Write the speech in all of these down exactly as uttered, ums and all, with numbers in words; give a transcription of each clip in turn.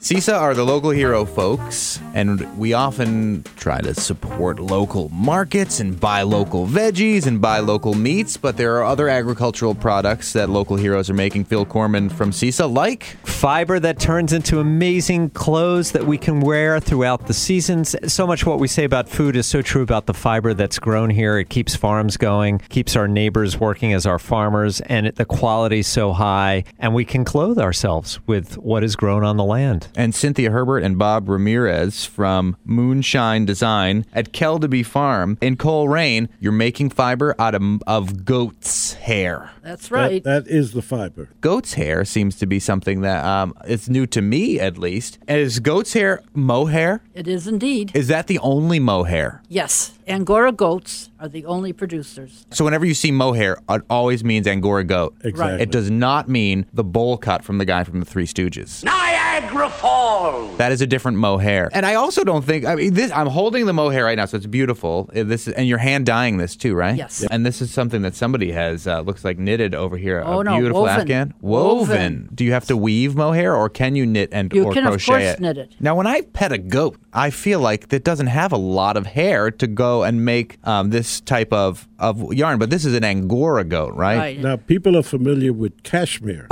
CISA are the local hero folks, and we often try to support local markets and buy local veggies and buy local meats, but there are other agricultural products that local heroes are making. Phil Corman from CISA, like fiber that turns into amazing clothes that we can wear throughout the seasons. So much what we say about food is so true about the fiber that's grown here. It keeps farms going, keeps our neighbors working as our farmers, and it, the quality's so high, and we can clothe ourselves with what is grown on the land. And Cynthia Herbert and Bob Ramirez from Moonshine Design at Keldeby Farm in Coleraine. You're making fiber out of, of goat's hair. That's right. That, that is the fiber. Goat's hair seems to be something that um, it's new to me, at least. Is goat's hair mohair? It is indeed. Is that the only mohair? Yes. Angora goats are the only producers. So whenever you see mohair, it always means Angora goat. Exactly. It does not mean the bowl cut from the guy from the Three Stooges. Niagara Falls! That is a different mohair. And I also don't think, I mean, this, I'm holding the mohair right now, so it's beautiful. Uh, This is, and you're hand dyeing this too, right? Yes. And this is something that somebody has, uh, looks like knitted over here. Oh, a no, beautiful woven. Afghan. Woven. Woven. Do you have to weave mohair, or can you knit and You or can, of crochet course, it? knit it. Now, when I pet a goat, I feel like it doesn't have a lot of hair to go and make um, this type of, of yarn. But this is an Angora goat, right? Right. Now, people are familiar with cashmere.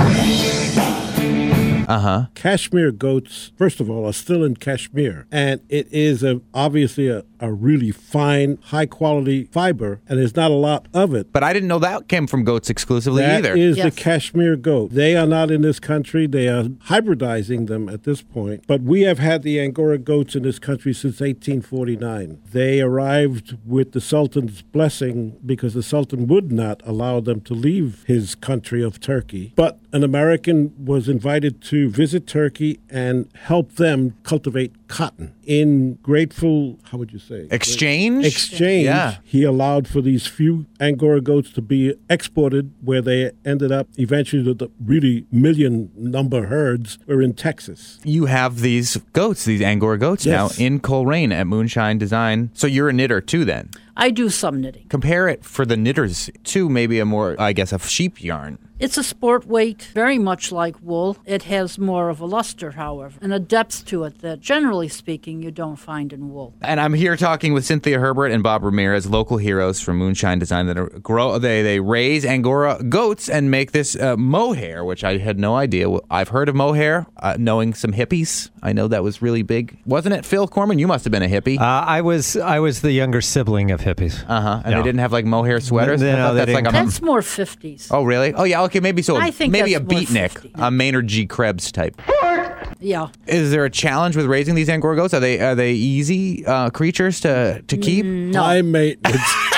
Uh-huh. Cashmere goats, first of all, are still in Kashmir. And it is a, obviously a, a really fine, high-quality fiber, and there's not a lot of it. But I didn't know that came from goats exclusively That either. is Yes. the Kashmir goat. They are not in this country. They are hybridizing them at this point. But we have had the Angora goats in this country since eighteen forty-nine. They arrived with the Sultan's blessing because the Sultan would not allow them to leave his country of Turkey. But an American was invited to visit Turkey and help them cultivate cotton. In grateful, how would you say? Exchange? Exchange, Yeah. he allowed for these few Angora goats to be exported, where they ended up eventually the, the really million number herds were in Texas. You have these goats, these Angora goats Yes. now in Coleraine at Moonshine Design. So you're a knitter too then. I do some knitting. Compare it for the knitters to maybe a more, I guess, a sheep yarn. It's a sport weight, very much like wool. It has more of a luster, however, and a depth to it that, generally speaking, you don't find in wool. And I'm here talking with Cynthia Herbert and Bob Ramirez, local heroes from Moonshine Design that are grow. They they raise Angora goats and make this uh, mohair, which I had no idea. I've heard of mohair, uh, knowing some hippies. I know that was really big, wasn't it? Phil Corman, you must have been a hippie. Uh, I was I was the younger sibling of hippies. Uh huh. And No. they didn't have like mohair sweaters. No, I no, thought they that's like a. That's more fifties. Oh really? Oh yeah. Okay, maybe so. I think maybe a that's more beatnik, fifty. a Maynard G. Krebs type. Yeah. Is there a challenge with raising these Angora goats? Are they are they easy uh, creatures to to keep? No. High maintenance.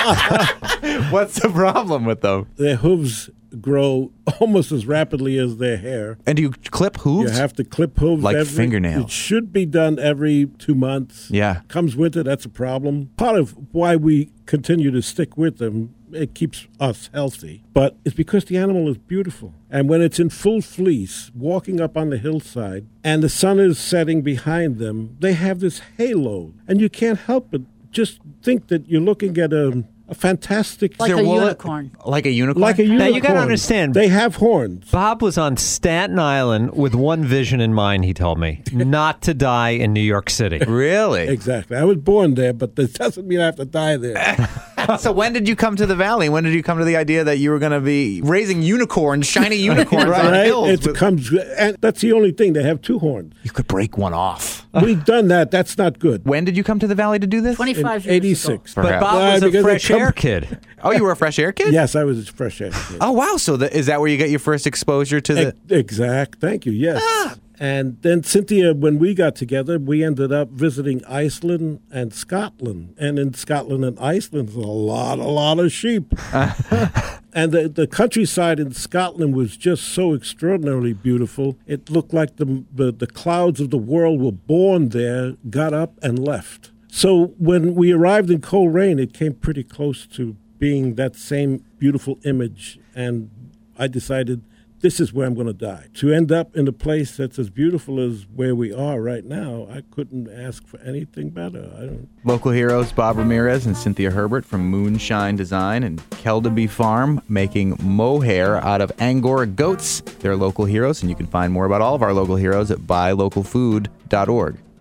What's the problem with them? Their hooves grow almost as rapidly as their hair. And do you clip You hooves? have to clip hooves Like every, fingernails. It should be done every two months. Yeah. Comes winter, that's a problem. Part of why we continue to stick with them, it keeps us healthy. But it's because the animal is beautiful. And when it's in full fleece, walking up on the hillside, and the sun is setting behind them, they have this halo. And you can't help but just think that you're looking at a, a fantastic... Like Is a their wool- unicorn. Like a unicorn? Like a unicorn. Now, you gotta understand- They have horns. Bob was on Staten Island with one vision in mind, he told me, not to die in New York City. Really? Exactly. I was born there, but that doesn't mean I have to die there. So when did you come to the valley? When did you come to the idea that you were going to be raising unicorns, shiny unicorns on Right? hills? It with- comes, and that's the only thing. They have two horns. You could break one off. We've done that. That's not good. When did you come to the valley to do this? twenty-five In years eighty-six. ago. But Perhaps. Bob Why? was a Because they fresh come- air kid. Oh, you were a fresh air kid? Yes, I was a fresh air kid. Oh, wow. So the, is that where you got your first exposure to the... Ex- Exact. Thank you. Yes. And then Cynthia, when we got together, we ended up visiting Iceland and Scotland. And in Scotland and Iceland, there's a lot, a lot of sheep. And the, the countryside in Scotland was just so extraordinarily beautiful. It looked like the, the, the clouds of the world were born there, got up, and left. So when we arrived in Coleraine, it came pretty close to being that same beautiful image. And I decided this is where I'm going to die. To end up in a place that's as beautiful as where we are right now, I couldn't ask for anything better. I don't. Local heroes Bob Ramirez and Cynthia Herbert from Moonshine Design and Keldaby Farm making mohair out of Angora goats. They're local heroes, and you can find more about all of our local heroes at buy local food dot org.